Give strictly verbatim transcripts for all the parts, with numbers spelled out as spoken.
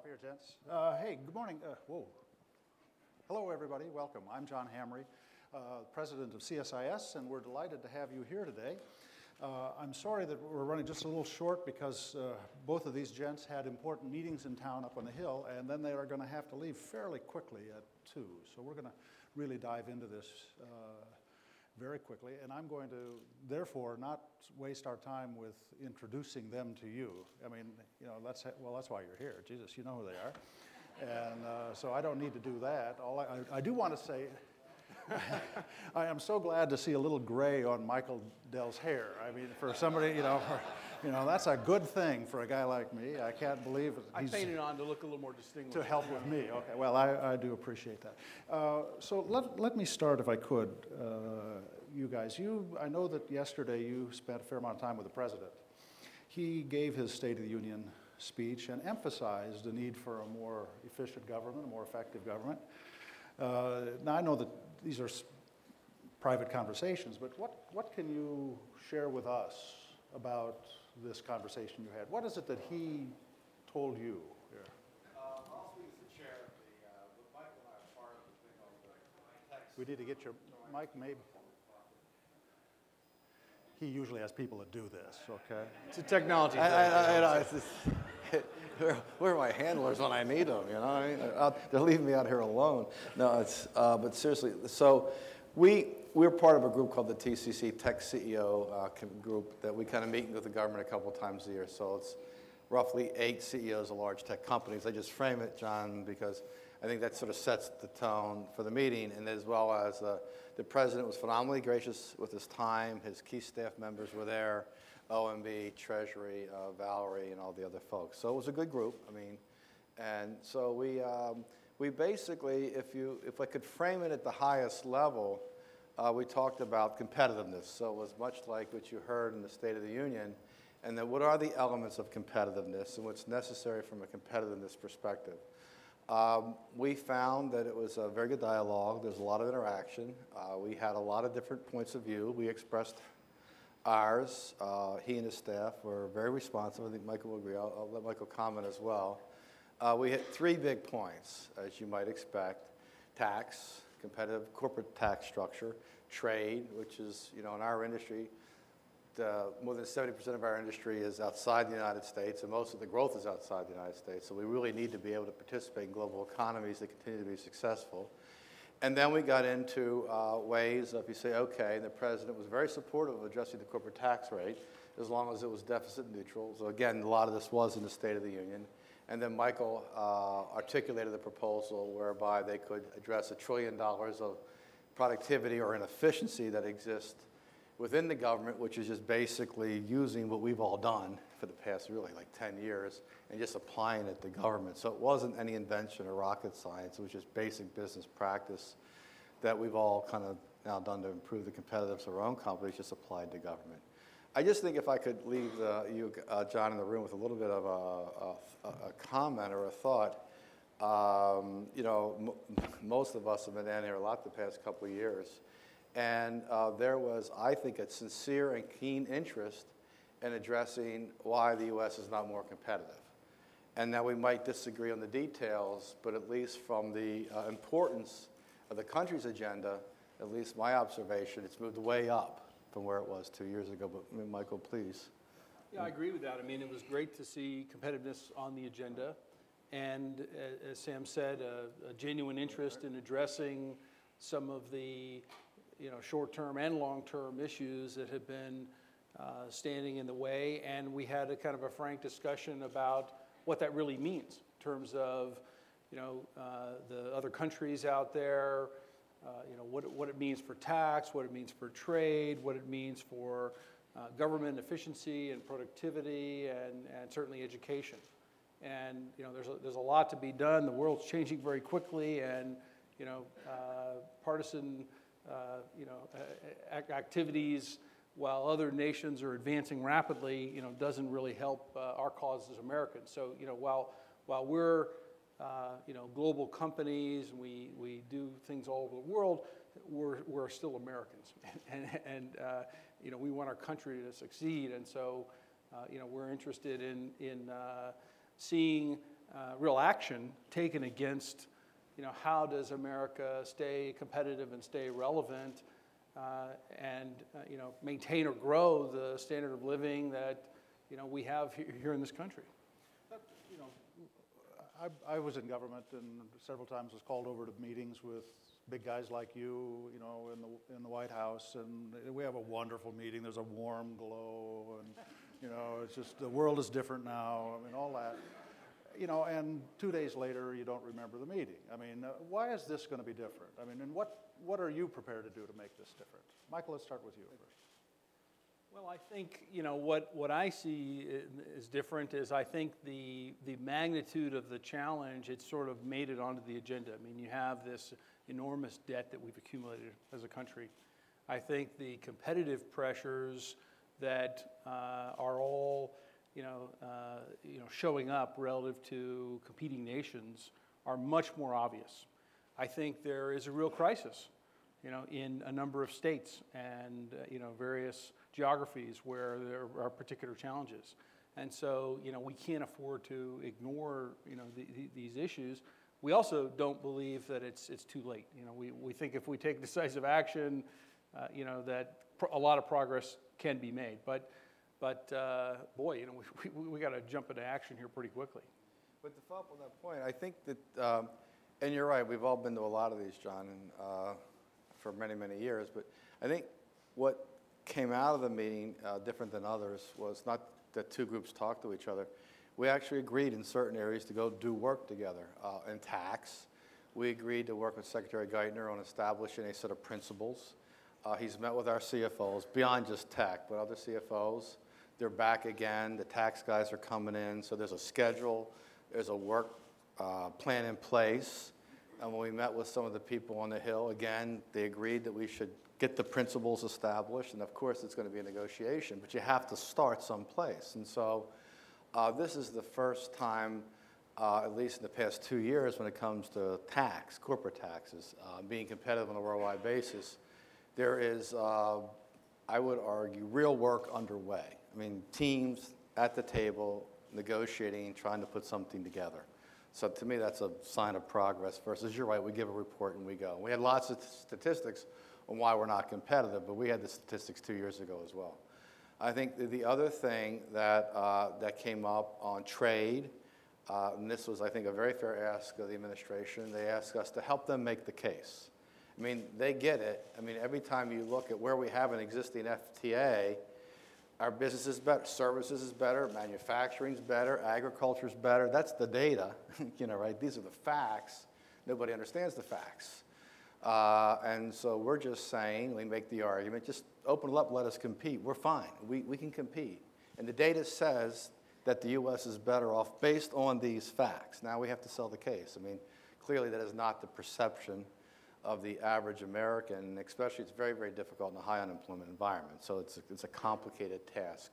here, gents. Uh, hey, good morning. Uh, whoa. Hello, everybody. Welcome. I'm John Hamre, uh, president of C S I S, and we're delighted to have you here today. Uh, I'm sorry that we're running just a little short because uh, both of these gents had important meetings in town up on the hill, and then they are going to have to leave fairly quickly at two. So we're going to really dive into this uh, very quickly, and I'm going to, therefore, not waste our time with introducing them to you. I mean, you know, that's, well, that's why you're here. Jesus, you know who they are. And uh, so I don't need to do that. All I, I, I do want to say, I am so glad to see a little gray on Michael Dell's hair. I mean, for somebody, you know, for, you know, that's a good thing for a guy like me. I can't believe it. I painted on to look a little more distinguished. To help with me. Okay, well, I, I do appreciate that. Uh, so let, let me start, if I could, uh, you guys. You, I know that yesterday you spent a fair amount of time with the president. He gave his State of the Union speech and emphasized the need for a more efficient government, a more effective government. Uh, now, I know that these are private conversations, but what, what can you share with us about this conversation you had? What is it that he told you here? Uh, I'll speak as the chair of the, uh, but Michael and I are part of the thing on the text. We need to get your mic, maybe. He usually has people that do this, okay? It's a technology. I, I, I, know, it's just, where, where are my handlers when I need them, you know? I mean, out, they're leaving me out here alone. No, it's, uh, but seriously, so we, we're part of a group called the T C C, Tech C E O uh, group, that we kind of meet with the government a couple of times a year. So it's roughly eight C E Os of large tech companies. I just frame it, John, because I think that sort of sets the tone for the meeting, and as well as uh, the president was phenomenally gracious with his time. His key staff members were there, O M B, Treasury, uh, Valerie, and all the other folks. So it was a good group. I mean, and so we um, we basically, if you if I could frame it at the highest level, uh, we talked about competitiveness. So it was much like what you heard in the State of the Union, and then what are the elements of competitiveness and what's necessary from a competitiveness perspective. Um, we found that it was a very good dialogue. There's a lot of interaction. Uh, we had a lot of different points of view. We expressed ours. Uh, he and his staff were very responsive. I think Michael will agree. I'll, I'll let Michael comment as well. Uh, we hit three big points, as you might expect. Tax, competitive corporate tax structure, trade, which is, you know, in our industry, Uh, more than seventy percent of our industry is outside the United States, and most of the growth is outside the United States. So we really need to be able to participate in global economies that continue to be successful. And then we got into uh, ways of, you say, okay, the president was very supportive of adjusting the corporate tax rate as long as it was deficit neutral. So again, a lot of this was in the State of the Union. And then Michael uh, articulated the proposal whereby they could address a trillion dollars of productivity or inefficiency that exists within the government, which is just basically using what we've all done for the past really like ten years and just applying it to government. So it wasn't any invention or rocket science. It was just basic business practice that we've all kind of now done to improve the competitiveness of our own companies, just applied to government. I just think if I could leave uh, you, uh, John, in the room with a little bit of a, a, a comment or a thought. Um, you know, m- most of us have been down here a lot the past couple of years. And uh, there was, I think, a sincere and keen interest in addressing why the U S is not more competitive. And now we might disagree on the details, but at least from the uh, importance of the country's agenda, at least my observation, it's moved way up from where it was two years ago. But Michael, please. Yeah, I agree with that. I mean, it was great to see competitiveness on the agenda. And uh, as Sam said, a, a genuine interest in addressing some of the you know, short-term and long-term issues that have been uh, standing in the way. And we had a kind of a frank discussion about what that really means in terms of, you know, uh, the other countries out there, uh, you know, what, what it means for tax, what it means for trade, what it means for uh, government efficiency and productivity, and, and certainly education. And, you know, there's a, there's a lot to be done. The world's changing very quickly, and, you know, uh, partisan Uh, you know, uh, activities while other nations are advancing rapidly, you know, doesn't really help uh, our cause as Americans. So, you know, while while we're, uh, you know, global companies, we we do things all over the world, we're we're still Americans, and and uh, you know, we want our country to succeed, and so, uh, you know, we're interested in in uh, seeing uh, real action taken against, you know, how does America stay competitive and stay relevant uh, and, uh, you know, maintain or grow the standard of living that, you know, we have he- here in this country. You know, I, I was in government and several times was called over to meetings with big guys like you, you know, in the in the White House, and we have a wonderful meeting. There's a warm glow, and you know, it's just the world is different now. I mean, all that, you know, and two days later you don't remember the meeting. I mean, uh, why is this going to be different? I mean, and what what are you prepared to do to make this different? Michael, let's start with you first. Well, I think, you know, what, what I see is different is I think the, the magnitude of the challenge, it's sort of made it onto the agenda. I mean, you have this enormous debt that we've accumulated as a country. I think the competitive pressures that uh, are all, you know, uh, you know, showing up relative to competing nations are much more obvious. I think there is a real crisis, you know, in a number of states and, uh, you know, various geographies where there are particular challenges. And so, you know, we can't afford to ignore, you know, the, the, these issues. We also don't believe that it's it's too late. You know, we, we think if we take decisive action, uh, you know, that pro- a lot of progress can be made. But, but uh, boy, you know, we, we, we got to jump into action here pretty quickly. But to follow up on that point, I think that, um, and you're right, we've all been to a lot of these, John, and, uh, for many, many years. But I think what came out of the meeting, uh, different than others, was not that two groups talked to each other. We actually agreed in certain areas to go do work together. Uh, in tax, we agreed to work with Secretary Geithner on establishing a set of principles. Uh, he's met with our C F Os, beyond just tech, but other C F Os. They're back again. The tax guys are coming in. So there's a schedule. There's a work uh, plan in place. And when we met with some of the people on the Hill, again, they agreed that we should get the principles established. And of course, it's going to be a negotiation, but you have to start someplace. And so uh, this is the first time, uh, at least in the past two years, when it comes to tax, corporate taxes, uh, being competitive on a worldwide basis, there is, uh, I would argue, real work underway. I mean, teams at the table negotiating, trying to put something together. So to me, that's a sign of progress versus, you're right, we give a report and we go. We had lots of statistics on why we're not competitive, but we had the statistics two years ago as well. I think the, the other thing that, uh, that came up on trade, uh, and this was, I think, a very fair ask of the administration, they asked us to help them make the case. I mean, they get it. I mean, every time you look at where we have an existing F T A, our business is better, services is better, manufacturing's better, agriculture's better. That's the data, you know, right? These are the facts. Nobody understands the facts. Uh, and so we're just saying, we make the argument, just open it up, let us compete. We're fine. We, we can compete. And the data says that the U S is better off based on these facts. Now we have to sell the case. I mean, clearly that is not the perception of the average American, especially it's very, very difficult in a high unemployment environment. So it's a, it's a complicated task.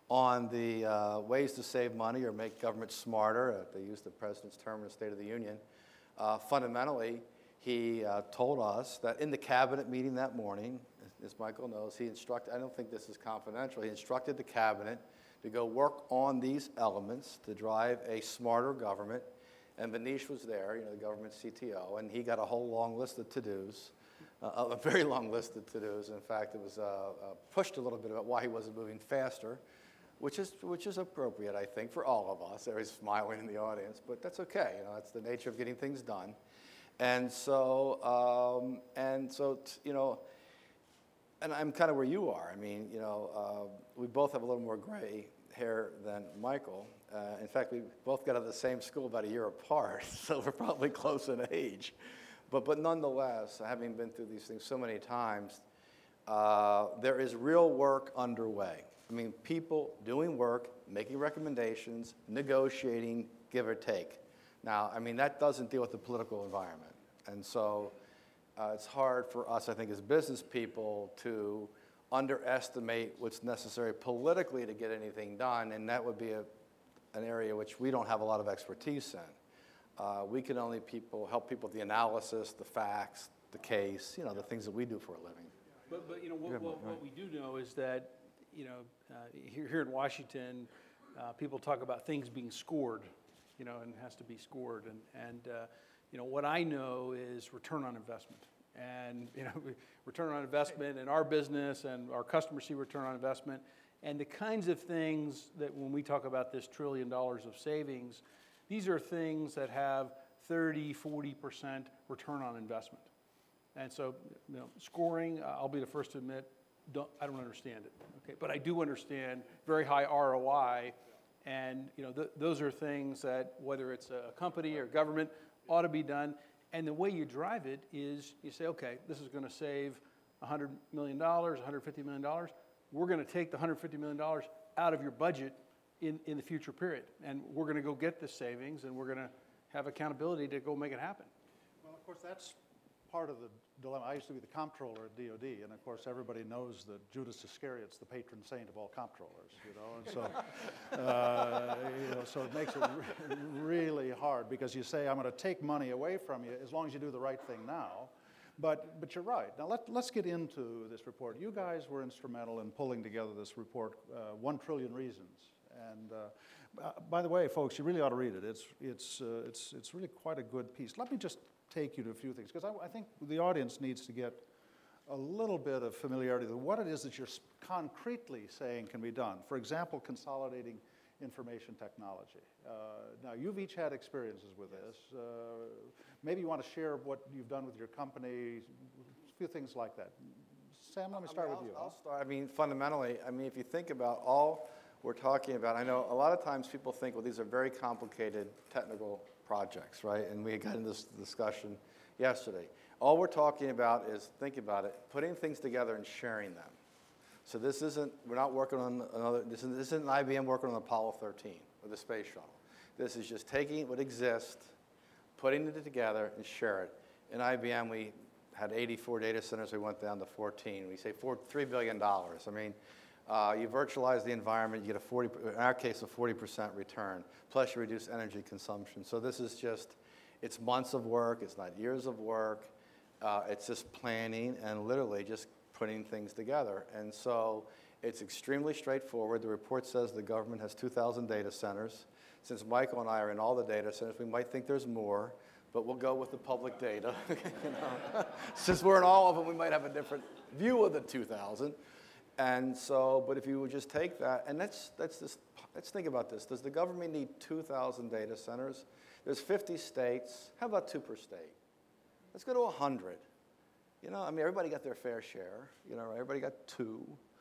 On the uh, ways to save money or make government smarter, uh, they used the president's term in the State of the Union, uh, fundamentally, he uh, told us that in the cabinet meeting that morning, as Michael knows, he instructed, I don't think this is confidential, he instructed the cabinet to go work on these elements to drive a smarter government. And Manish was there, you know, the government C T O, and he got a whole long list of to-dos, uh, a very long list of to-dos. In fact, it was uh, uh, pushed a little bit about why he wasn't moving faster, which is, which is appropriate, I think, for all of us. Everybody's smiling in the audience, but that's okay. You know, that's the nature of getting things done. And so, um, and so, t- you know, and I'm kind of where you are. I mean, you know, uh, we both have a little more gray hair than Michael. Uh, in fact, we both got out of the same school about a year apart, so we're probably close in age. But, but nonetheless, having been through these things so many times, uh, there is real work underway. I mean, people doing work, making recommendations, negotiating, give or take. Now, I mean, that doesn't deal with the political environment. And so uh, it's hard for us, I think, as business people to underestimate what's necessary politically to get anything done, and that would be a, an area which we don't have a lot of expertise in. Uh, we can only people help people with the analysis, the facts, the case, you know, the things that we do for a living. But, but you know, what, what, what we do know is that, you know, uh, here, here in Washington, uh, people talk about things being scored. you know, and has to be scored. And, and uh, you know, what I know is return on investment. And, you know, return on investment in our business, and our customers see return on investment. And the kinds of things that when we talk about this trillion dollars of savings, these are things that have thirty, forty percent return on investment. And so, you know, scoring, uh, I'll be the first to admit, don't, I don't understand it. Okay, but I do understand very high R O I, and you know, th those are things that whether it's a company or government ought to be done. And the way you drive it is you say, okay, this is going to save one hundred million dollars, one hundred fifty million dollars. We're going to take the one hundred fifty million dollars out of your budget in, in the future period. And we're going to go get the savings, and we're going to have accountability to go make it happen. Well, of course, that's part of the dilemma. I used to be the comptroller at D O D, and of course, everybody knows that Judas Iscariot's the patron saint of all comptrollers, you know, and so, uh, you know, so it makes it re really hard, because you say, I'm going to take money away from you as long as you do the right thing now. But, but you're right. Now, let, let's get into this report. You guys were instrumental in pulling together this report, uh, One Trillion Reasons. And uh, uh, by the way, folks, you really ought to read it. It's, it's, uh, it's, it's really quite a good piece. Let me just take you to a few things, because I, I think the audience needs to get a little bit of familiarity with what it is that you're concretely saying can be done. For example, consolidating information technology. Uh, now, you've each had experiences with this. Uh, maybe you want to share what you've done with your company, a few things like that. Sam, let me start I mean, with I'll, you. I'll start. I mean, fundamentally, I mean, if you think about all we're talking about, I know a lot of times people think, well, these are very complicated technical projects, right? And we got into this discussion yesterday. All we're talking about is, think about it, putting things together and sharing them. So this isn't, we're not working on another, this isn't, this isn't I B M working on Apollo thirteen or the space shuttle. This is just taking what exists, putting it together and share it. In I B M, we had eighty-four data centers, we went down to fourteen. We say four, three billion dollars. I mean, uh, you virtualize the environment, you get a forty, in our case, a forty percent return, plus you reduce energy consumption. So this is just, it's months of work, it's not years of work, uh, it's just planning and literally just putting things together. And so it's extremely straightforward. The report says the government has two thousand data centers. Since Michael and I are in all the data centers, we might think there's more, but we'll go with the public data. You know? Since we're in all of them, we might have a different view of the two thousand. And so, but if you would just take that, and let's, let's, just, let's think about this. Does the government need two thousand data centers? There's fifty states. How about two per state? Let's go to one hundred. You know, I mean, everybody got their fair share. You know, everybody got two.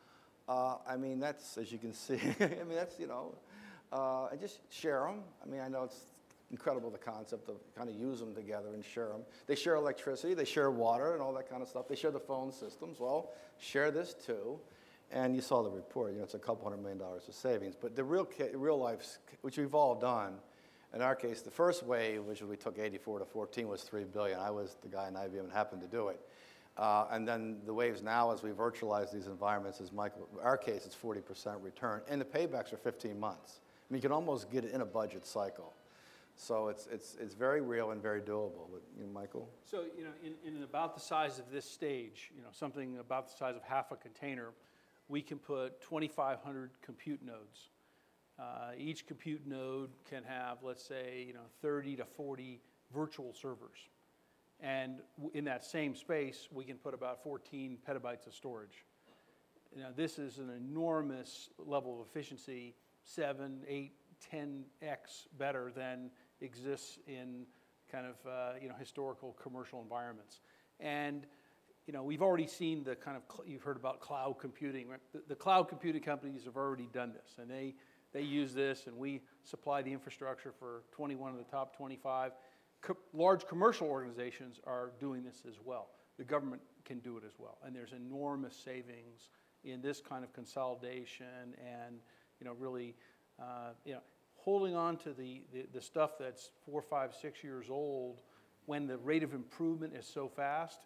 Uh, I mean, that's, as you can see, I mean, that's, you know, uh, and just share them. I mean, I know it's incredible, the concept of kind of use them together and share them. They share electricity, they share water and all that kind of stuff. They share the phone systems. Well, share this too. And you saw the report, you know, it's a couple hundred million dollars of savings. But the real, real life, which we've all done, in our case, the first wave, which we took eighty-four to fourteen, was three billion dollars. I was the guy in I B M and happened to do it. Uh, and then the waves now, as we virtualize these environments, is Michael, in our case, it's forty percent return, and the paybacks are fifteen months. I mean, you can almost get it in a budget cycle. So it's, it's, it's very real and very doable. But, you know, Michael? So, you know, in, in about the size of this stage, you know, something about the size of half a container, we can put twenty-five hundred compute nodes. Uh, each compute node can have, let's say, you know, thirty to forty virtual servers. And in that same space, we can put about fourteen petabytes of storage. Now, this is an enormous level of efficiency, seven, eight, ten X better than exists in kind of, uh, you know, historical commercial environments. And, you know, we've already seen the kind of, you've heard about cloud computing, right? The, the cloud computing companies have already done this, and they, they use this, and we supply the infrastructure for twenty-one of the top twenty-five. Co- large commercial organizations are doing this as well. The government can do it as well. And there's enormous savings in this kind of consolidation and, you know, really, uh, you know, holding on to the, the, the stuff that's four, five, six years old when the rate of improvement is so fast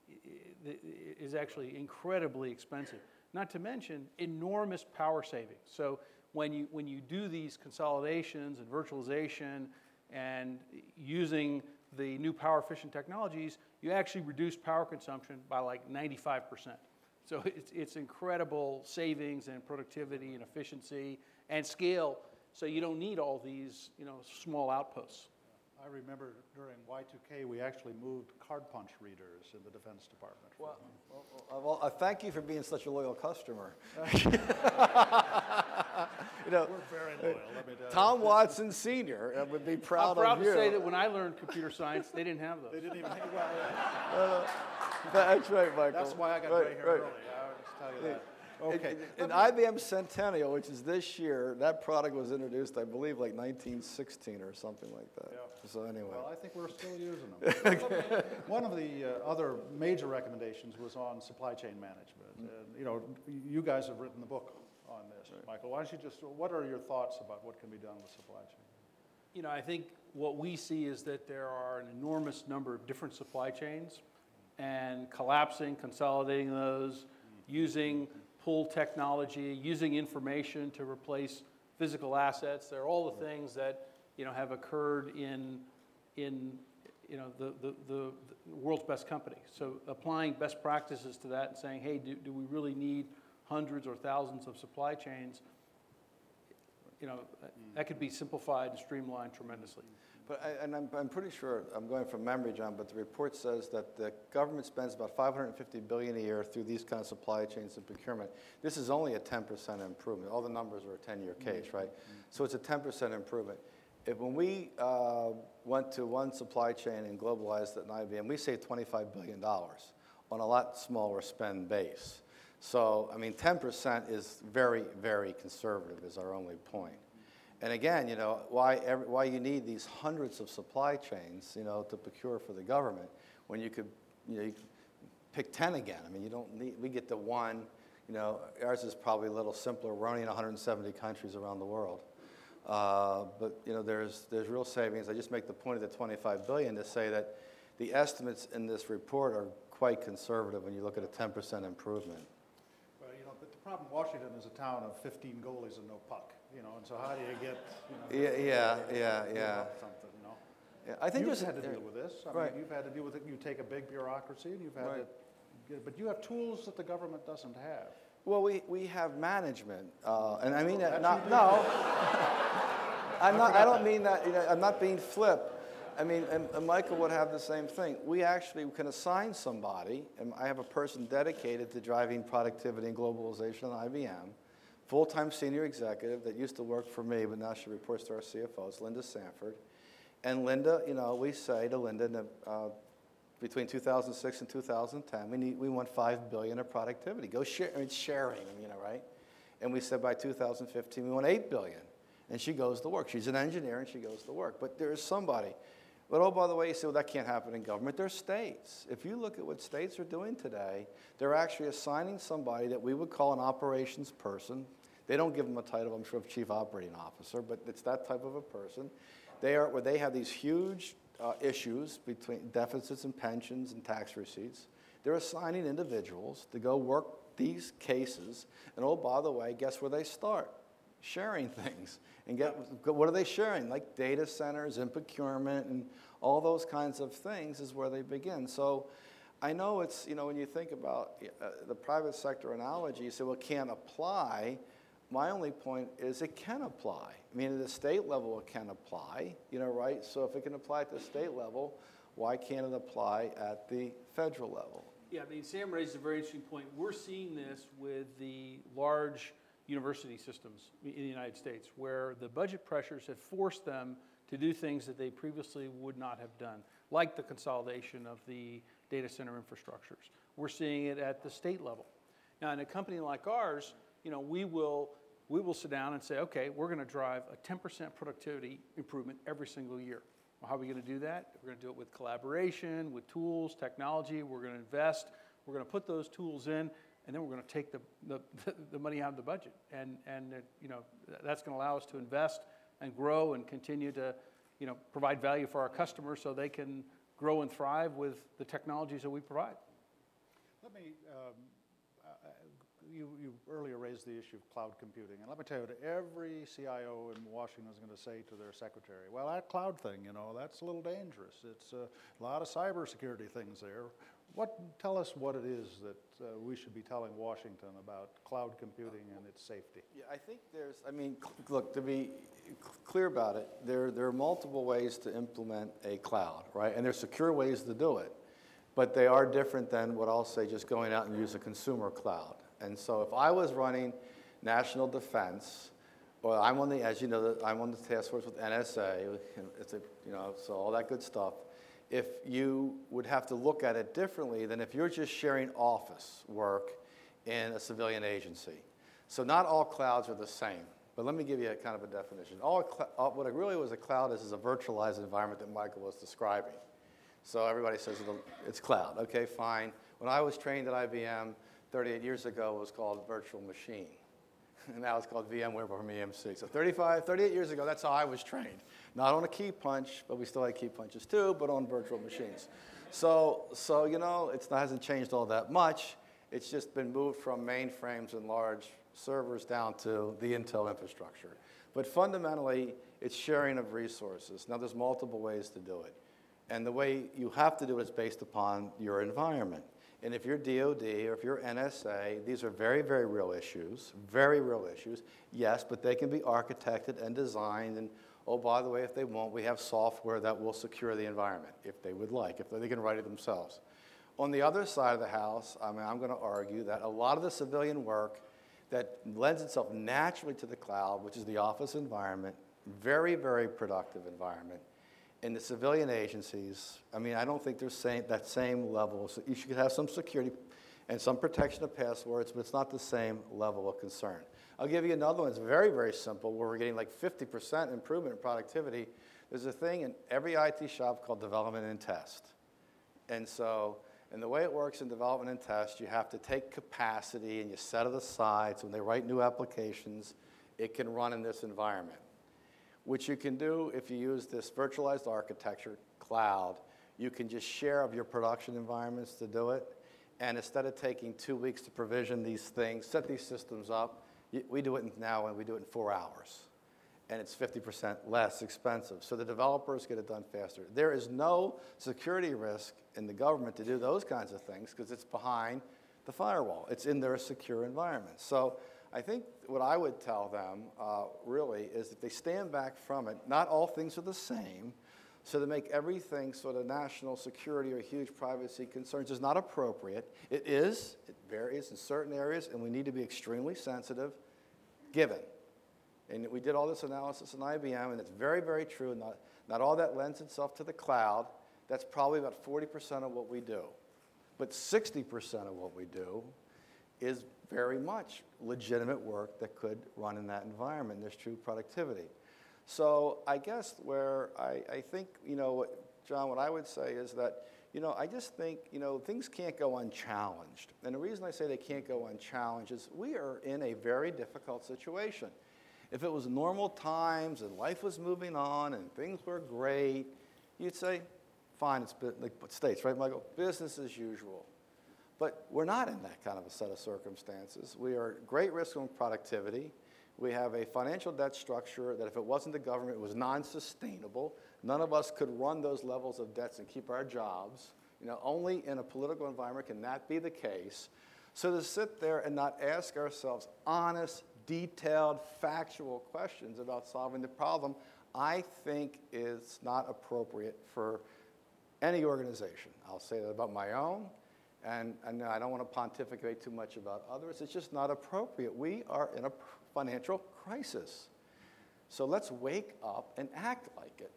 is actually incredibly expensive. Not to mention enormous power savings. So when you, when you do these consolidations and virtualization and using the new power efficient technologies, you actually reduce power consumption by like ninety-five percent. So it's, it's incredible savings and productivity and efficiency and scale. So you don't need all these, you know, small outposts. I remember during Y two K, we actually moved card punch readers in the Defense Department. Well, well, well uh, thank you for being such a loyal customer. You know, We're very loyal, let me tell you. Tom Watson Senior uh, would be proud, I'm proud of to you. say that when I learned computer science, they didn't have those. They didn't even think about it. That's right, Michael. That's why I got right, gray hair right. early, I'll just tell you that. Okay. In, in I B M Centennial, which is this year, that product was introduced, I believe, like nineteen sixteen or something like that. Yeah. So anyway. Well, I think we're still using them. One of the uh, other major recommendations was on supply chain management. And, you know, you guys have written the book on this, Michael. Why don't you just, what are your thoughts about what can be done with supply chain? You know, I think what we see is that there are an enormous number of different supply chains, and collapsing, consolidating those, using pull technology, using information to replace physical assets. They're all the things that, you know, have occurred in, in you know, the, the, the, the world's best company. So applying best practices to that and saying, hey, do, do we really need hundreds or thousands of supply chains? You know, that could be simplified and streamlined tremendously. But I, and I'm, I'm pretty sure, I'm going from memory, John, but the report says that the government spends about five hundred fifty billion dollars a year through these kind of supply chains and procurement. This is only a ten percent improvement. All the numbers are a ten-year case, right? Mm-hmm. So it's a ten percent improvement. If when we uh, went to one supply chain and globalized it in I B M, we saved twenty-five billion dollars on a lot smaller spend base. So, I mean, ten percent is very, very conservative is our only point. And again, you know, why, every, why you need these hundreds of supply chains, you know, to procure for the government when you could, you know, you could pick ten again. I mean, you don't need, we get the one, you know, ours is probably a little simpler. We're only in one hundred seventy countries around the world. Uh, but, you know, there's, there's real savings. I just make the point of the twenty-five billion dollars to say that the estimates in this report are quite conservative when you look at a ten percent improvement. Well, you know, but the problem, Washington is a town of fifteen goalies and no puck, you know, and so how do you get, you know, Yeah, yeah, yeah, yeah. something, you know? Yeah, I think You've there's had to deal with this. I right. mean, you've had to deal with it. You take a big bureaucracy, and you've had Right. to, get- but you have tools that the government doesn't have. Well, we, we have management, uh, and I mean that That's not, no. I'm not, I don't mean that, you know, I'm not being flip. I mean, and, and Michael would have the same thing. We actually can assign somebody, and I have a person dedicated to driving productivity and globalization at I B M, full-time senior executive that used to work for me, but now she reports to our C F O. It's Linda Sanford. And Linda, you know, we say to Linda, in the, uh, between two thousand six and two thousand ten, we need, we want five billion of productivity. Go share, I mean, sharing, you know, right? And we said by two thousand fifteen, we want eight billion. And she goes to work. She's an engineer and she goes to work. But there is somebody. But oh, by the way, you say, well, that can't happen in government. There's states. If you look at what states are doing today, they're actually assigning somebody that we would call an operations person. They don't give them a title, I'm sure, of chief operating officer, but it's that type of a person. They are where they have these huge uh, issues between deficits and pensions and tax receipts. They're assigning individuals to go work these cases. And oh, by the way, guess where they start? Sharing things. And get what are they sharing? Like data centers and procurement and all those kinds of things is where they begin. So I know it's, you know, when you think about uh, the private sector analogy, you say, well, it can't apply. My only point is it can apply. I mean, at the state level, it can apply, you know, right? So if it can apply at the state level, why can't it apply at the federal level? Yeah, I mean, Sam raised a very interesting point. We're seeing this with the large university systems in the United States, where the budget pressures have forced them to do things that they previously would not have done, like the consolidation of the data center infrastructures. We're seeing it at the state level. Now, in a company like ours, you know, we will, we will sit down and say, okay, we're going to drive a ten percent productivity improvement every single year. Well, how are we going to do that? We're going to do it with collaboration, with tools, technology. We're going to invest. We're going to put those tools in, and then we're going to take the, the, the money out of the budget. And, and uh, you know, that's going to allow us to invest and grow and continue to, you know, provide value for our customers so they can grow and thrive with the technologies that we provide. Let me, um, uh, you, you earlier raised the issue of cloud computing, and let me tell you, that every C I O in Washington is going to say to their secretary, well, that cloud thing, you know, that's a little dangerous. It's a lot of cybersecurity things there. what, tell us what it is that uh, we should be telling Washington about cloud computing and its safety. Yeah, I think there's, I mean, cl- look, to be c- clear about it, there, there are multiple ways to implement a cloud, right? And there's secure ways to do it. But they are different than what I'll say just going out and use a consumer cloud. And so if I was running national defense, well, I'm on the, as you know, I'm on the task force with N S A, it's a, you know, so all that good stuff. If you would have to look at it differently than if you're just sharing office work in a civilian agency. So not all clouds are the same, but let me give you a kind of a definition. All, cl- all what it really was a cloud is, is a virtualized environment that Michael was describing. So everybody says it'll, it's cloud. Okay, fine. When I was trained at I B M thirty-eight years ago, it was called virtual machine. And now it's called VMware from E M C. So thirty-five, thirty-eight years ago, that's how I was trained. Not on a key punch, but we still had key punches too, but on virtual machines. So, so you know, it hasn't changed all that much. It's just been moved from mainframes and large servers down to the Intel infrastructure. But fundamentally, it's sharing of resources. Now, there's multiple ways to do it. And the way you have to do it is based upon your environment. And if you're D O D or if you're N S A, these are very, very real issues, very real issues. Yes, but they can be architected and designed. And oh, by the way, if they won't, we have software that will secure the environment, if they would like, if they can write it themselves. On the other side of the house, I mean, I'm going to argue that a lot of the civilian work that lends itself naturally to the cloud, which is the office environment, very, very productive environment, in the civilian agencies, I mean, I don't think there's same, that same level. So you should have some security and some protection of passwords, but it's not the same level of concern. I'll give you another one. It's very, very simple, where we're getting like fifty percent improvement in productivity. There's a thing in every I T shop called development and test. And so, and the way it works in development and test, you have to take capacity and you set it aside so when they write new applications, it can run in this environment. Which you can do if you use this virtualized architecture, cloud. You can just share of your production environments to do it. And instead of taking two weeks to provision these things, set these systems up, we do it now and we do it in four hours. And it's fifty percent less expensive. So the developers get it done faster. There is no security risk in the government to do those kinds of things because it's behind the firewall. It's in their secure environment. So I think what I would tell them, uh, really, is that they stand back from it. Not all things are the same, so to make everything sort of national security or huge privacy concerns is not appropriate. It is. It varies in certain areas, and we need to be extremely sensitive, given. And we did all this analysis in I B M, and it's very, very true. Not, not all that lends itself to the cloud. That's probably about forty percent of what we do. But sixty percent of what we do is very much legitimate work that could run in that environment. There's true productivity. So I guess where I, I think, you know, what, John, what I would say is that, you know, I just think, you know, things can't go unchallenged. And the reason I say they can't go unchallenged is we are in a very difficult situation. If it was normal times and life was moving on and things were great, you'd say, fine, it's like states, right, Michael? Business as usual. But we're not in that kind of a set of circumstances. We are at great risk on productivity. We have a financial debt structure that if it wasn't the government, it was non-sustainable. None of us could run those levels of debts and keep our jobs. You know, only in a political environment can that be the case. So to sit there and not ask ourselves honest, detailed, factual questions about solving the problem, I think is not appropriate for any organization. I'll say that about my own. And, and I don't want to pontificate too much about others. It's just not appropriate. We are in a financial crisis. So let's wake up and act like it.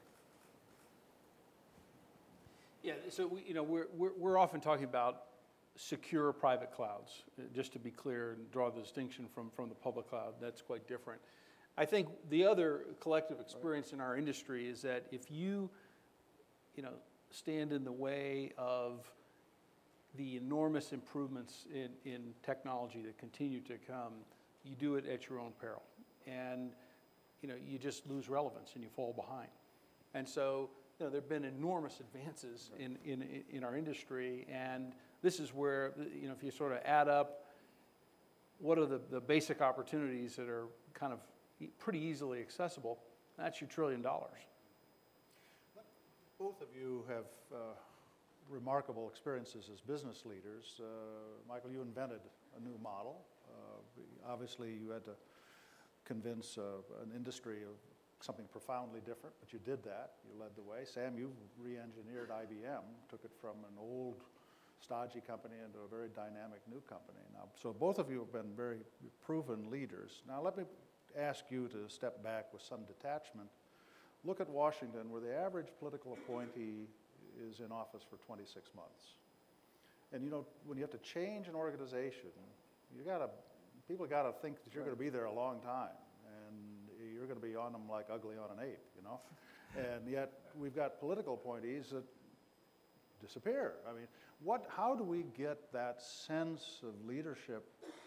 Yeah, so we, you know, we're, we're, we're often talking about secure private clouds, uh, just to be clear and draw the distinction from, from the public cloud. That's quite different. I think the other collective experience in our industry is that if you, you know, stand in the way of the enormous improvements in, in technology that continue to come, you do it at your own peril. And, you know, you just lose relevance and you fall behind. And so, you know, there have been enormous advances in, in, in our industry, and this is where, you know, if you sort of add up what are the, the basic opportunities that are kind of pretty easily accessible, that's your trillion dollars. Both of you have uh, remarkable experiences as business leaders. Uh, Michael, you invented a new model. Uh, obviously, you had to convince uh, an industry of something profoundly different, but you did that. You led the way. Sam, you re-engineered I B M, took it from an old, stodgy company into a very dynamic new company. Now, so both of you have been very proven leaders. Now, let me ask you to step back with some detachment. Look at Washington, where the average political appointee is in office for twenty-six months. And you know, when you have to change an organization, you gotta, people gotta think that you're gonna be there a long time, and you're gonna be on them like ugly on an ape, you know? And yet, we've got political appointees that disappear. I mean, what, how do we get that sense of leadership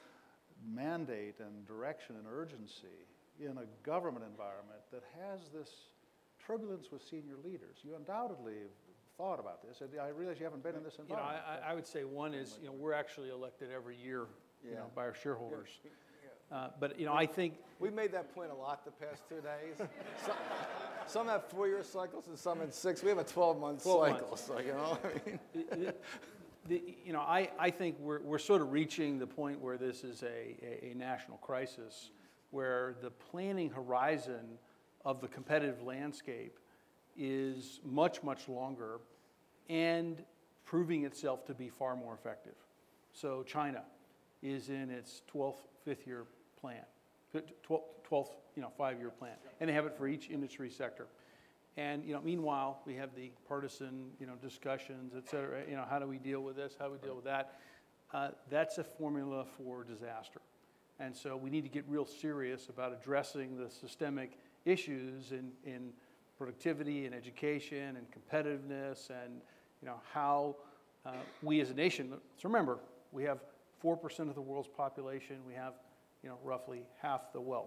mandate and direction and urgency in a government environment that has this turbulence with senior leaders? You undoubtedly have thought about this. I realize you haven't been in this You know, environment. I, I would say one is, you know, we're actually elected every year, you Yeah. know, by our shareholders. Yeah. Uh, But, you know, I think, We made that point a lot the past two days. Some, some have four-year cycles and some in six. We have a twelve-month twelve cycle, months. so, you know, I mean. the- the, you know, I, I think we're, we're sort of reaching the point where this is a, a, a national crisis, where the planning horizon of the competitive landscape is much, much longer and proving itself to be far more effective. So China is in its twelfth fifth-year plan, twelfth, you know, five-year plan, and they have it for each industry sector. And, you know, meanwhile, we have the partisan, you know, discussions, et cetera. You know, how do we deal with this? How do we deal with that? Uh, that's a formula for disaster. And so we need to get real serious about addressing the systemic issues in, in productivity and education and competitiveness and, you know, how uh, we as a nation, let's remember, we have four percent of the world's population. We have, you know, roughly half the wealth.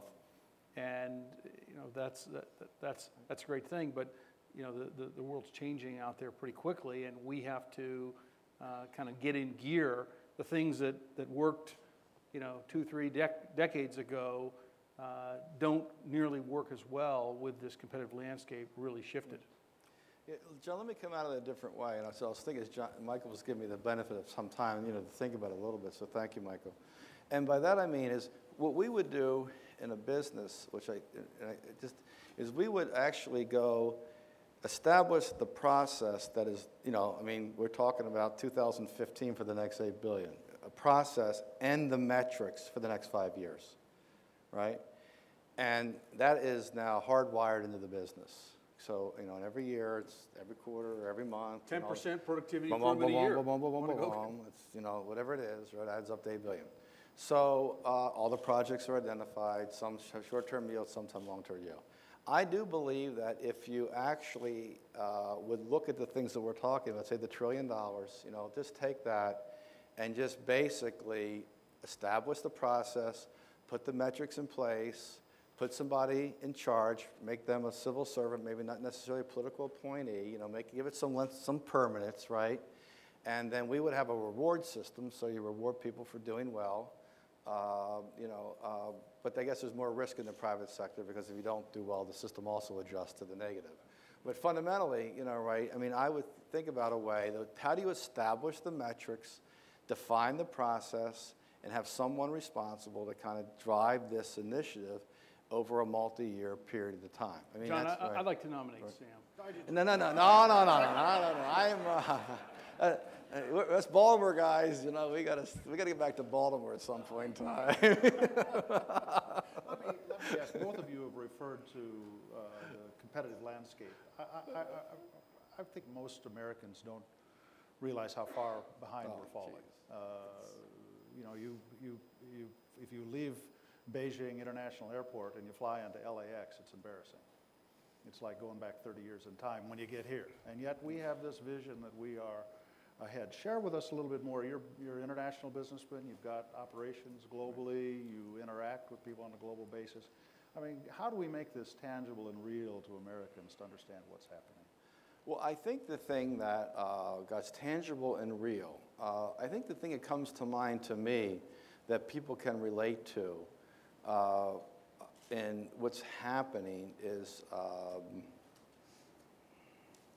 And, you know, that's, that, that's, that's a great thing, but, you know, the, the, the world's changing out there pretty quickly, and we have to uh, kind of get in gear. The things that, that worked, you know, two, three dec decades ago uh, don't nearly work as well with this competitive landscape really shifted. Yeah, John, let me come at it a different way. And so I was thinking, as John, Michael was giving me the benefit of some time, you know, to think about it a little bit. So thank you, Michael. And by that I mean is what we would do in a business, which I, and I just is we would actually go establish the process that is, you know, I mean, we're talking about two thousand fifteen for the next eight billion, a process and the metrics for the next five years, right? And that is now hardwired into the business. So, you know, and every year, it's every quarter, every month. ten percent productivity boom, boom, improvement a boom, year. boom, boom, boom, boom, Wanna boom, go? boom. It's, you know, whatever it is, right, adds up to eight billion. So uh, all the projects are identified, some sh- short-term yield, some long-term yield. I do believe that if you actually uh, would look at the things that we're talking about, say the trillion dollars, you know, just take that and just basically establish the process, put the metrics in place, put somebody in charge, make them a civil servant, maybe not necessarily a political appointee, you know, make, give it some, length, some permanence, right? And then we would have a reward system, so you reward people for doing well. Uh, you know, uh, but I guess there's more risk in the private sector because if you don't do well, the system also adjusts to the negative. But fundamentally, you know, right, I mean, I would think about a way that how do you establish the metrics, define the process, and have someone responsible to kind of drive this initiative over a multi-year period of time. I mean, John, that's, I, right. I'd like to nominate Right. Sam. No, no, no, no, no, no, no, no, no, no. I am. Uh, uh, uh, us Baltimore guys, you know, we gotta we gotta get back to Baltimore at some point in time. let, me, let me ask, both of you have referred to uh, the competitive landscape. I, I, I, I, I think most Americans don't realize how far behind Oh, we're falling. geez. Uh, you know, you, you, you, if you leave Beijing International Airport and you fly into L A X, it's embarrassing. It's like going back thirty years in time when you get here. And yet we have this vision that we are ahead. Share with us a little bit more. You're, you're an international businessman. You've got operations globally. You interact with people on a global basis. I mean, how do we make this tangible and real to Americans to understand what's happening? Well, I think the thing that uh, got tangible and real, uh, I think the thing that comes to mind to me that people can relate to uh, in what's happening is um,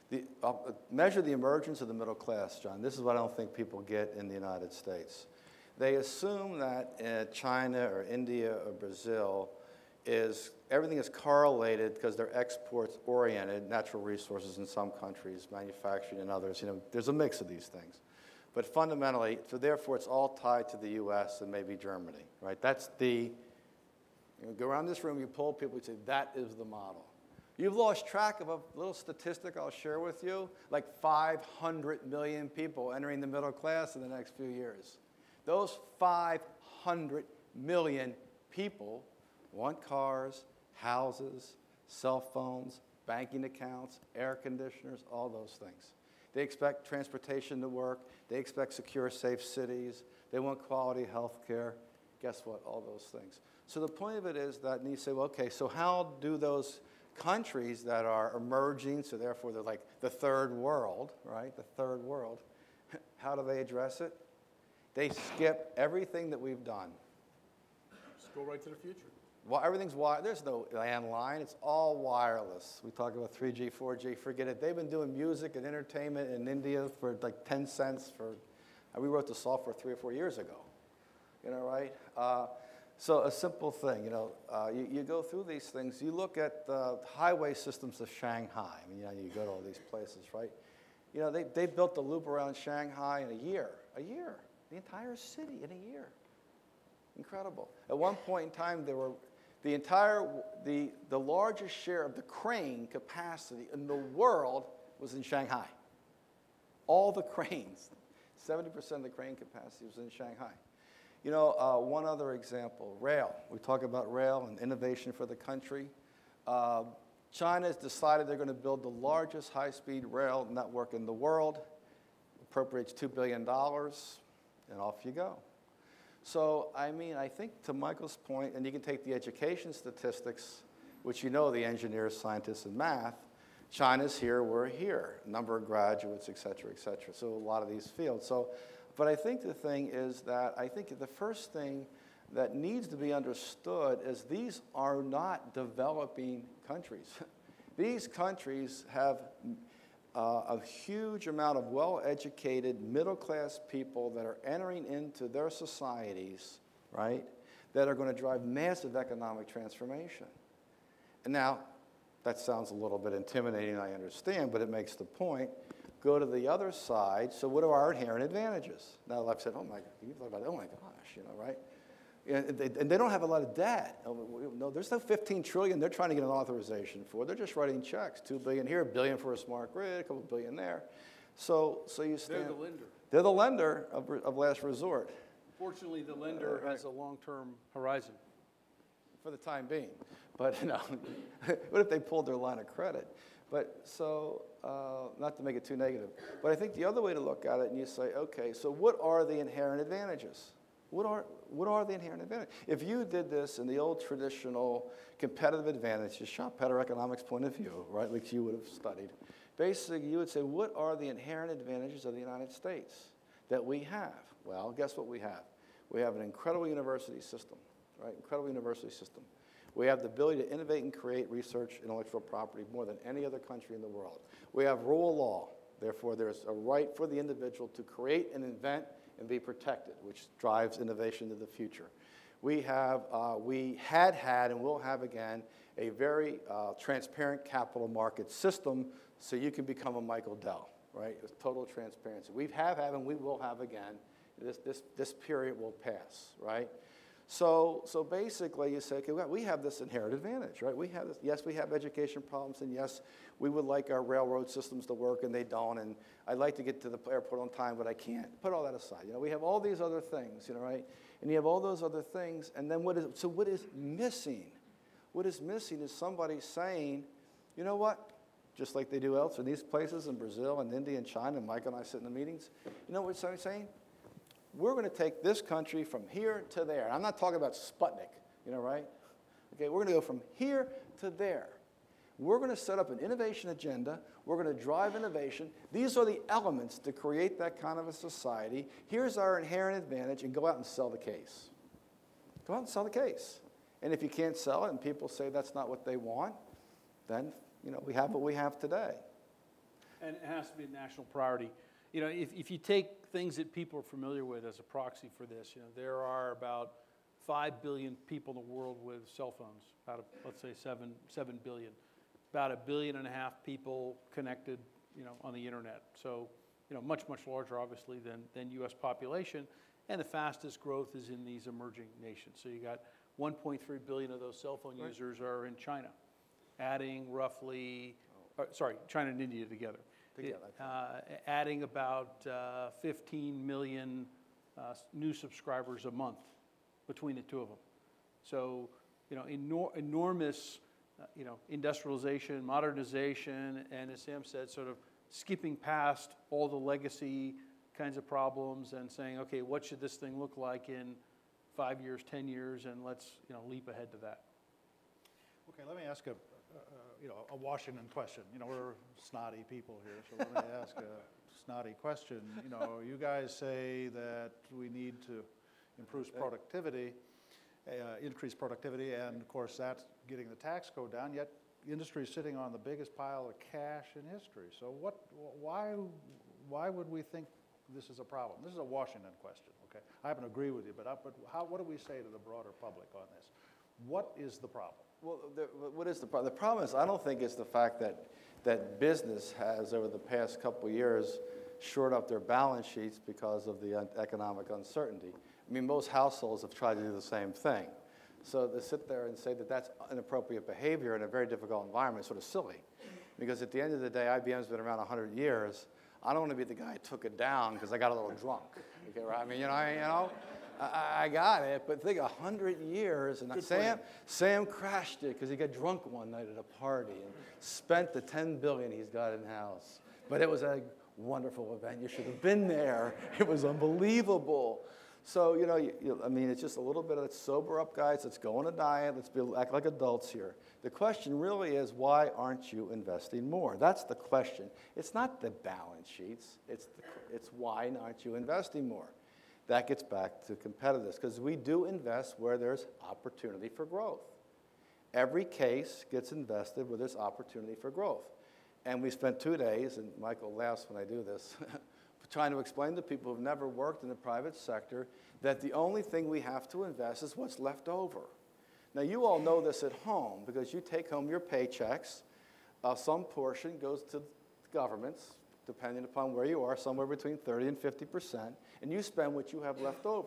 The, uh, measure the emergence of the middle class, John. This is what I don't think people get in the United States. They assume that uh, China or India or Brazil is, everything is correlated because they're exports-oriented, natural resources in some countries, manufacturing in others. You know, there's a mix of these things. But fundamentally, so therefore, it's all tied to the U S and maybe Germany, right? That's the, you know, go around this room, you poll people, you say, that is the model. You've lost track of a little statistic I'll share with you, like five hundred million people entering the middle class in the next few years. Those five hundred million people want cars, houses, cell phones, banking accounts, air conditioners, all those things. They expect transportation to work. They expect secure, safe cities. They want quality health care. Guess what? All those things. So the point of it is that, and you say, well, okay, so how do those countries that are emerging, so therefore they're like the third world, right? The third world, how do they address it? They skip everything that we've done. Just go right to the future. Well, everything's wired. There's no landline. It's all wireless. We talk about three G, four G. Forget it. They've been doing music and entertainment in India for like ten cents for, we wrote the software three or four years ago. You know, right? Uh, so a simple thing, you know, uh, you, you go through these things. You look at the highway systems of Shanghai. I mean, you know, you go to all these places, right? You know, they, they built the loop around Shanghai in a year. A year. The entire city in a year. Incredible. At one point in time, there were the entire, the, the largest share of the crane capacity in the world was in Shanghai. All the cranes, seventy percent of the crane capacity was in Shanghai. You know, uh, one other example, rail. We talk about rail and innovation for the country. Uh, China has decided they're going to build the largest high-speed rail network in the world, appropriates two billion dollars, and off you go. So, I mean, I think to Michael's point, and you can take the education statistics, which you know the engineers, scientists, and math, China's here, we're here, number of graduates, et cetera, et cetera. So a lot of these fields. So, but I think the thing is that I think the first thing that needs to be understood is these are not developing countries. These countries have Uh, a huge amount of well-educated, middle-class people that are entering into their societies, right, that are going to drive massive economic transformation. And now, that sounds a little bit intimidating, I understand, but it makes the point. Go to the other side. So what are our inherent advantages? Now, I've said, oh, my, you thought about it, oh, my gosh, you know, right? And they, and they don't have a lot of debt. No, there's no fifteen trillion they're trying to get an authorization for. They're just writing checks, two billion here, a billion for a smart grid, a couple billion there. So, so you stand. They're the lender. They're the lender of, of last resort. Fortunately, the lender Uh, has a long-term horizon. For the time being. But, you know, what if they pulled their line of credit? But so, uh, not to make it too negative, but I think the other way to look at it, and you say, okay, so what are the inherent advantages? What are, what are the inherent advantages? If you did this in the old traditional competitive advantages, Schumpeter economics point of view, right, like you would have studied, basically you would say, what are the inherent advantages of the United States that we have? Well, guess what we have? We have an incredible university system, right, incredible university system. We have the ability to innovate and create research intellectual property more than any other country in the world. We have rule of law. Therefore, there's a right for the individual to create and invent and be protected, which drives innovation into the future. We have, uh, we had had and will have again a very uh, transparent capital market system so you can become a Michael Dell, right? With total transparency. We have had and we will have again. This, this, this period will pass, right? So, so basically you say, okay, well, we have this inherent advantage, right? We have this, yes, we have education problems, and yes, we would like our railroad systems to work, and they don't, and I'd like to get to the airport on time, but I can't. Put all that aside. You know, we have all these other things, you know, right? And you have all those other things, and then what is, so what is missing? What is missing is somebody saying, you know what? Just like they do else in these places in Brazil and India and China, and Mike and I sit in the meetings. You know what somebody's saying? We're going to take this country from here to there. I'm not talking about Sputnik, you know, right? Okay, we're going to go from here to there. We're going to set up an innovation agenda. We're going to drive innovation. These are the elements to create that kind of a society. Here's our inherent advantage, and go out and sell the case. Go out and sell the case. And if you can't sell it and people say that's not what they want, then, you know, we have what we have today. And it has to be a national priority. You know, if, if you take things that people are familiar with as a proxy for this, you know, there are about five billion people in the world with cell phones, out of, let's say, seven, seven billion. About a billion and a half people connected, you know, on the internet. So, you know, much, much larger, obviously, than, than U S population. And the fastest growth is in these emerging nations. So you got one point three billion of those cell phone users are in China, adding roughly, uh, sorry, China and India together. Together. It, uh, adding about uh, fifteen million uh, new subscribers a month between the two of them. So, you know, enor enormous, uh, you know, industrialization, modernization, and as Sam said, sort of skipping past all the legacy kinds of problems and saying, okay, what should this thing look like in five years, ten years, and let's, you know, leap ahead to that. Okay, let me ask a, uh, you know, a Washington question. You know, we're snotty people here, so let me ask a snotty question. You know, you guys say that we need to improve productivity, uh, increase productivity, and of course that's getting the tax code down, yet the industry is sitting on the biggest pile of cash in history. So what, why, why would we think this is a problem? This is a Washington question, okay? I happen to agree with you, but, I, but how, what do we say to the broader public on this? What is the problem? Well, the, what is the problem? The problem is, I don't think it's the fact that, that business has, over the past couple of years, shored up their balance sheets because of the economic uncertainty. I mean, most households have tried to do the same thing. So to sit there and say that that's inappropriate behavior in a very difficult environment is sort of silly. Because at the end of the day, I B M's been around one hundred years. I don't want to be the guy who took it down because I got a little drunk. Okay, right? I mean, you know, I, you know, I, I got it, but think one hundred years, and Sam, Sam crashed it because he got drunk one night at a party and spent the ten billion dollars he's got in-house. But it was a wonderful event. You should have been there. It was unbelievable. So, you know, you, you, I mean, it's just a little bit of, let's sober up, guys. Let's go on a diet. Let's be, act like adults here. The question really is, why aren't you investing more? That's the question. It's not the balance sheets. It's, the, it's why aren't you investing more? That gets back to competitiveness, because we do invest where there's opportunity for growth. Every case gets invested where there's opportunity for growth. And we spent two days, and Michael laughs when I do this, trying to explain to people who've never worked in the private sector that the only thing we have to invest is what's left over. Now, you all know this at home because you take home your paychecks. Uh, some portion goes to governments, depending upon where you are, somewhere between thirty and fifty percent, and you spend what you have left over.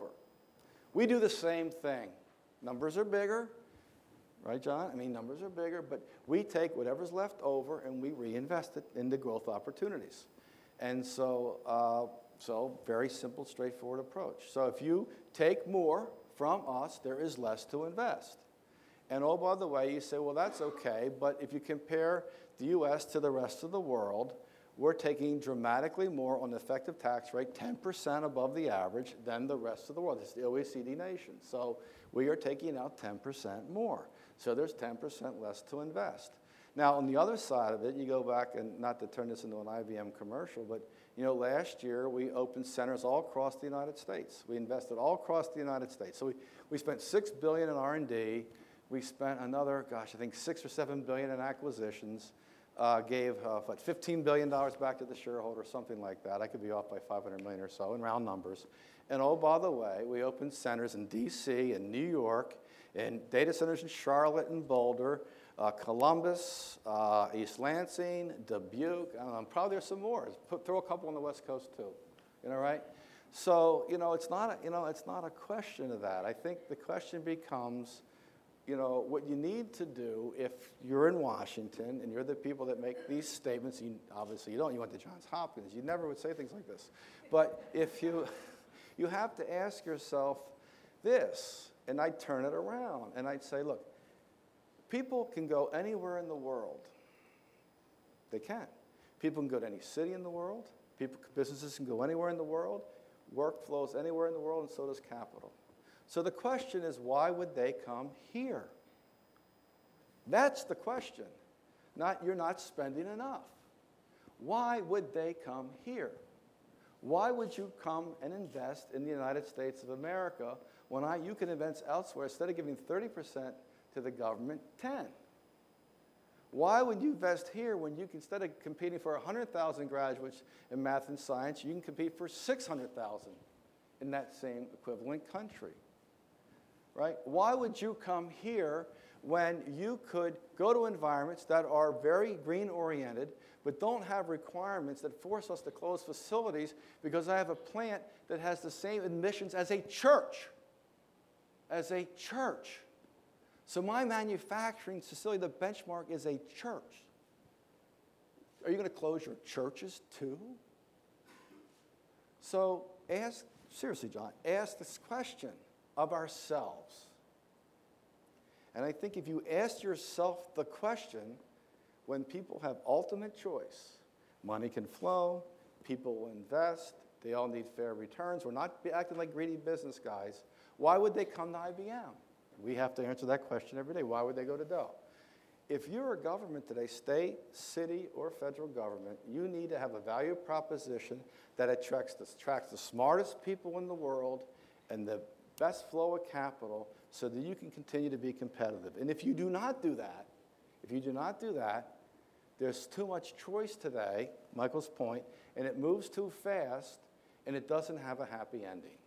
We do the same thing. Numbers are bigger, right, John? I mean, numbers are bigger, but we take whatever's left over and we reinvest it into growth opportunities. And so, uh, so very simple, straightforward approach. So if you take more from us, there is less to invest. And oh, by the way, you say, well, that's okay, but if you compare the U S to the rest of the world, we're taking dramatically more on the effective tax rate, ten percent above the average, than the rest of the world. It's the O E C D nations. So we are taking out ten percent more. So there's ten percent less to invest. Now, on the other side of it, you go back, and not to turn this into an I B M commercial, but you know, last year we opened centers all across the United States. We invested all across the United States. So we, we spent six billion dollars in R and D. We spent another, gosh, I think six or seven billion dollars in acquisitions. Uh, gave uh, what, fifteen billion dollars back to the shareholder, something like that. I could be off by five hundred million dollars or so in round numbers. And oh, by the way, we opened centers in D C and New York, and data centers in Charlotte and Boulder, uh, Columbus, uh, East Lansing, Dubuque. I don't know, probably there's some more. Put, throw a couple on the West Coast too. You know, right? So, you know, it's not a, you know, it's not a question of that. I think the question becomes, you know, what you need to do if you're in Washington and you're the people that make these statements, you, obviously you don't, you went to Johns Hopkins, you never would say things like this. But if you, you have to ask yourself this, and I'd turn it around, and I'd say, look, people can go anywhere in the world. They can. People can go to any city in the world. People, businesses can go anywhere in the world. Work flows anywhere in the world, and so does capital. So the question is, why would they come here? That's the question. Not, you're not spending enough. Why would they come here? Why would you come and invest in the United States of America when I, you can invest elsewhere? Instead of giving thirty percent to the government, ten. Why would you invest here when you can, instead of competing for one hundred thousand graduates in math and science, you can compete for six hundred thousand in that same equivalent country, right? Why would you come here when you could go to environments that are very green-oriented but don't have requirements that force us to close facilities because I have a plant that has the same admissions as a church, as a church. So my manufacturing facility, the benchmark is a church. Are you going to close your churches too? So ask, seriously, John, ask this question of ourselves. And I think if you ask yourself the question, when people have ultimate choice, money can flow, people will invest, they all need fair returns, we're not acting like greedy business guys, why would they come to I B M? We have to answer that question every day. Why would they go to Dell? If you're a government today, state, city, or federal government, you need to have a value proposition that attracts the, attracts the smartest people in the world and the best flow of capital so that you can continue to be competitive. And if you do not do that, if you do not do that, there's too much choice today, Michael's point, and it moves too fast, and it doesn't have a happy ending.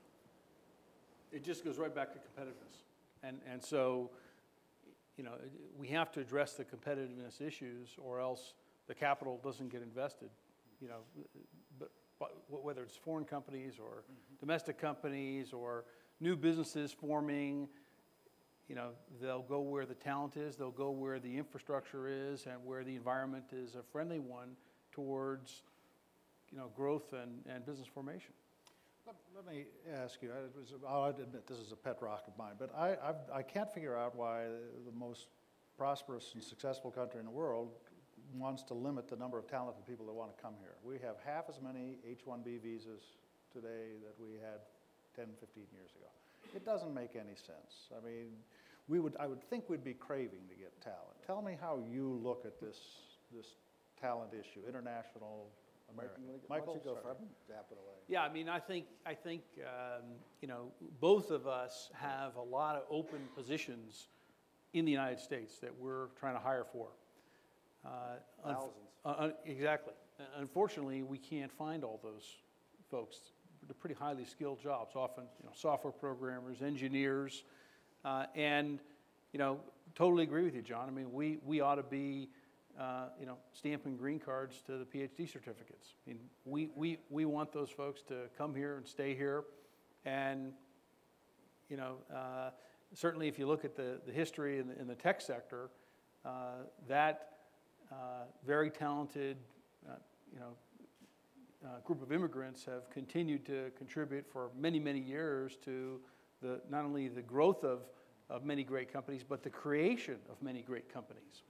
It just goes right back to competitiveness. And, and so, you know, we have to address the competitiveness issues or else the capital doesn't get invested, you know, but, but whether it's foreign companies or mm-hmm. domestic companies or new businesses forming, you know, they'll go where the talent is, they'll go where the infrastructure is and where the environment is a friendly one towards, you know, growth and, and business formation. Let, let me ask you, I was, I'll admit this is a pet rock of mine, but I, I've, I can't figure out why the most prosperous and successful country in the world wants to limit the number of talented people that want to come here. We have half as many H one B visas today that we had ten, fifteen years ago. It doesn't make any sense. I mean, we would, I would think we'd be craving to get talent. Tell me how you look at this, this talent issue, international, American. Mike, why don't you go sorry. for it? Dap it away. Yeah, I mean, I think, I think um, you know, both of us have a lot of open positions in the United States that we're trying to hire for. Uh, Thousands. Uh, uh, exactly. Uh, unfortunately, we can't find all those folks. They're pretty highly skilled jobs, often, you know, software programmers, engineers, uh, and, you know, totally agree with you, John. I mean, we, we ought to be, uh, you know, stamping green cards to the PhD certificates. I mean, we, we, we want those folks to come here and stay here, and, you know, uh, certainly if you look at the, the history in the, in the tech sector, uh, that uh, very talented, uh, you know, Uh, group of immigrants have continued to contribute for many, many years to the, not only the growth of, of many great companies, but the creation of many great companies.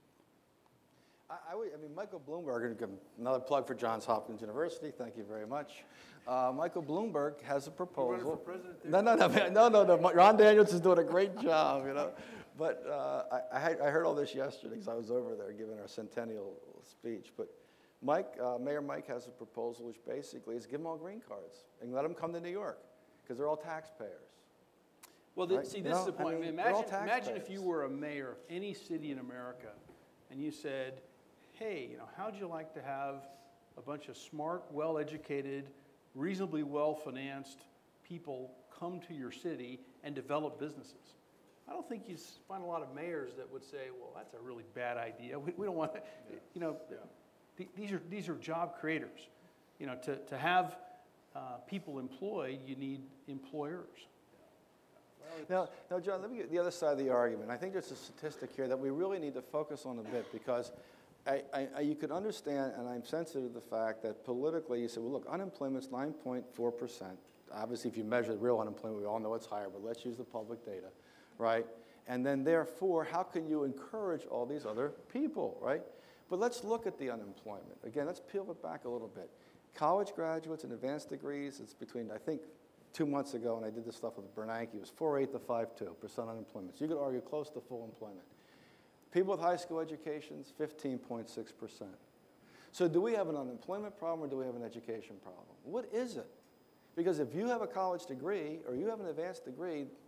I, I, would, I mean, Michael Bloomberg, another plug for Johns Hopkins University, thank you very much. Uh, Michael Bloomberg has a proposal. You running for president there? No, no, no, no, no, no. Ron Daniels is doing a great job, you know. But uh, I, I, had, I heard all this yesterday because I was over there giving our centennial speech. But Mike, uh, Mayor Mike has a proposal which basically is give them all green cards and let them come to New York because they're all taxpayers. Well, the, right? see, You this know, is the point. I mean, imagine, they're all imagine if taxpayers. you were a mayor of any city in America and you said, hey, you know, how'd you like to have a bunch of smart, well-educated, reasonably well-financed people come to your city and develop businesses? I don't think you find a lot of mayors that would say, well, that's a really bad idea. We, we don't want to, yeah. you know, yeah. th these are these are job creators. You know, to, to have uh, people employed, you need employers. Now, now, John, let me get the other side of the argument. I think there's a statistic here that we really need to focus on a bit because I, I, I, you can understand, and I'm sensitive to the fact that politically you say, well, look, unemployment's nine point four percent. Obviously, if you measure the real unemployment, we all know it's higher, but let's use the public data, right? And then, therefore, how can you encourage all these other people, right? But let's look at the unemployment. Again, let's peel it back a little bit. College graduates and advanced degrees, it's between, I think, two months ago, and I did this stuff with Bernanke, it was four point eight to five point two percent unemployment. So you could argue close to full employment. People with high school educations, fifteen point six percent. So do we have an unemployment problem or do we have an education problem? What is it? Because if you have a college degree or you have an advanced degree,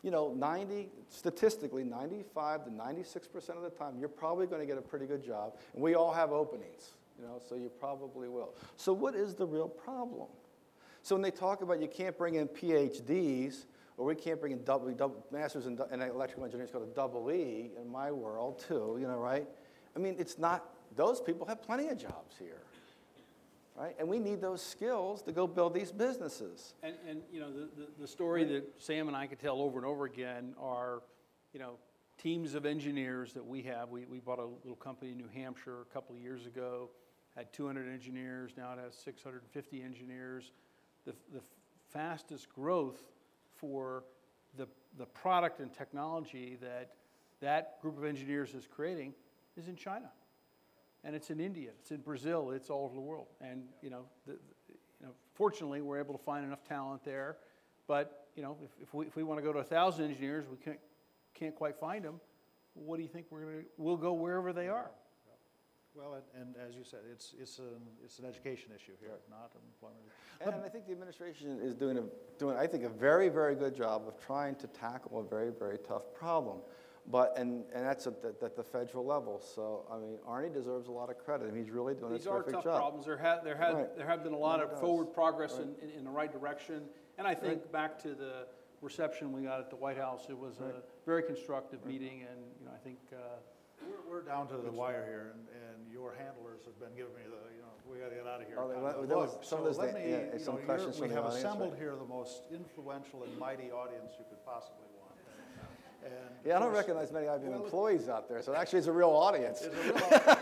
you know, ninety, statistically, ninety-five to ninety-six percent of the time, you're probably going to get a pretty good job. And we all have openings, you know, so you probably will. So what is the real problem? So when they talk about you can't bring in P H Ds, or we can't bring in double, double masters in, in electrical engineering, it's called a double E in my world too, you know, right? I mean, it's not, those people have plenty of jobs here, right? And we need those skills to go build these businesses. And, and you know, the, the, the story that Sam and I could tell over and over again are, you know, teams of engineers that we have. We, we bought a little company in New Hampshire a couple of years ago, had two hundred engineers, now it has six hundred fifty engineers. The, the fastest growth for the, the product and technology that that group of engineers is creating is in China. And it's in India, it's in Brazil, it's all over the world. And, you know, the, the, you know, fortunately, we're able to find enough talent there. But, you know, if, if we, if we want to go to a thousand engineers, we can't, can't quite find them. What do you think we're going to, we'll go wherever they are. Well, and, and as you said, it's, it's, an, it's an education issue here, not an employment And, and I think the administration is doing, a, doing, I think, a very, very good job of trying to tackle a very, very tough problem. But, and, and that's at the, at the federal level. So, I mean, Arnie deserves a lot of credit. I mean, he's really doing These a terrific job. are tough problems. There, ha there, had, Right. there have been a lot No, of it forward does. progress Right. in, in, in the right direction. And I think back to the reception we got at the White House, it was Right. a very constructive meeting. And, you know, I think... Uh, We're, we're down to the wire here, and, and your handlers have been giving me the, you know, we got to get out of here. Oh, they kind let- of there was look. some of So those let da- me, yeah, you some know, questions you're- from we the have audience, assembled right. here the most influential and mighty audience you could possibly want. And Yeah, I of don't course- recognize many I B M well, it- employees out there, so actually it's a real audience. It's a real audience. It's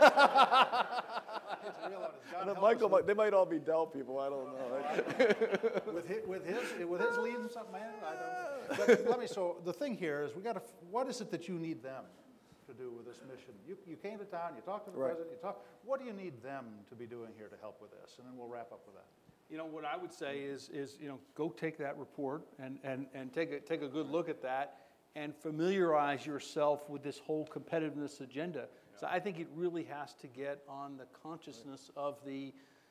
a real audience. God And then help us Michael, with- might, they might all be Dell people, I don't know. With his, with his, with his lead and something, man, I don't know. But let me, so the thing here is we got to, what is it that you need them to do with this mission? You, you came to town, you talked to the Right. president, you talked, what do you need them to be doing here to help with this? And then we'll wrap up with that. You know, what I would say is, is you know, go take that report and, and, and take, a, take a good look at that and familiarize yourself with this whole competitiveness agenda. So I think it really has to get on the consciousness of the,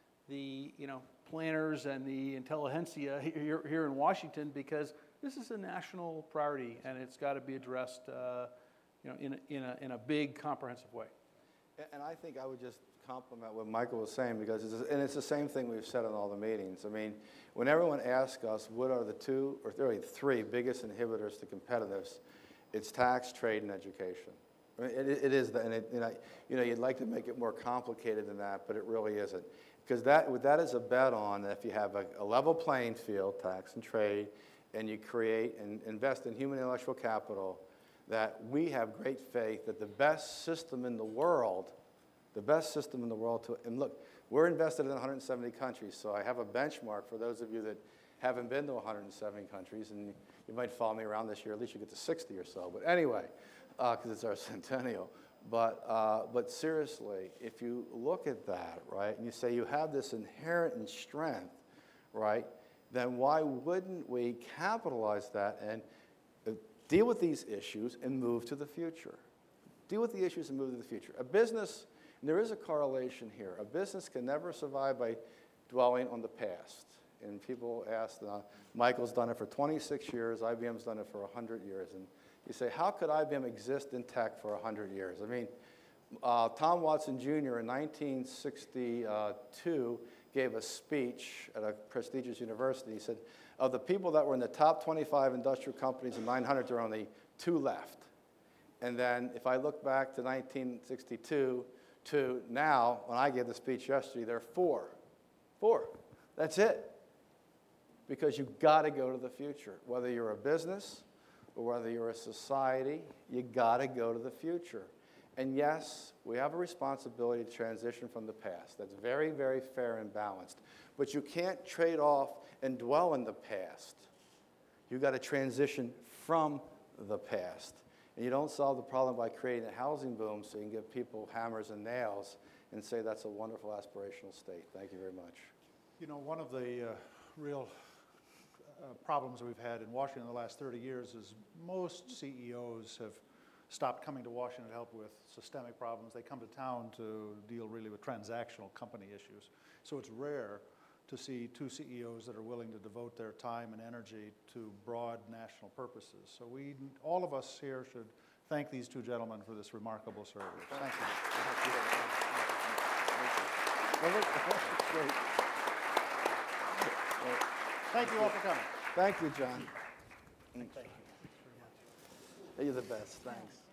the you know, planners and the intelligentsia here, here in Washington, because this is a national priority and it's got to be addressed uh, you know, in, a, in, a, in a big, comprehensive way. And I think I would just compliment what Michael was saying, because it's, and it's the same thing we've said in all the meetings. I mean, when everyone asks us what are the two, or really three biggest inhibitors to competitiveness, it's tax, trade, and education. I mean, it, it is, the, and, it, and I, you know, you'd like to make it more complicated than that, but it really isn't. Because that, what that is a bet on, that if you have a, a level playing field, tax and trade, and you create and invest in human intellectual capital, that we have great faith that the best system in the world, the best system in the world to, and look, we're invested in one hundred seventy countries, so I have a benchmark for those of you that haven't been to one hundred seventy countries, and you might follow me around this year, at least you get to sixty or so, but anyway, because uh, it's our centennial. But, uh, but seriously, if you look at that, right, and you say you have this inherent strength, right, then why wouldn't we capitalize that and uh, deal with these issues and move to the future? Deal with the issues and move to the future. A business, and there is a correlation here, a business can never survive by dwelling on the past. And people ask, uh, Michael's done it for twenty-six years, I B M's done it for one hundred years. And you say, how could I B M exist in tech for one hundred years? I mean, uh, Tom Watson Junior in nineteen sixty-two gave a speech at a prestigious university. He said, of the people that were in the top twenty-five industrial companies in nine hundred, there are only two left. And then if I look back to nineteen sixty-two to now, when I gave the speech yesterday, there are four. Four. That's it. Because you've got to go to the future. Whether you're a business or whether you're a society, you got to go to the future. And yes, we have a responsibility to transition from the past. That's very, very fair and balanced. But you can't trade off and dwell in the past. You've got to transition from the past. And you don't solve the problem by creating a housing boom so you can give people hammers and nails and say that's a wonderful aspirational state. Thank you very much. You know, one of the uh, real uh, problems we've had in Washington in the last thirty years is most C E Os have stopped coming to Washington to help with systemic problems. They come to town to deal really with transactional company issues. So it's rare to to see two C E Os that are willing to devote their time and energy to broad national purposes. So we, all of us here should thank these two gentlemen for this remarkable service. Thank you. Great. Thank you all for coming. Thank you, John. Thank you. You're the best. Thanks.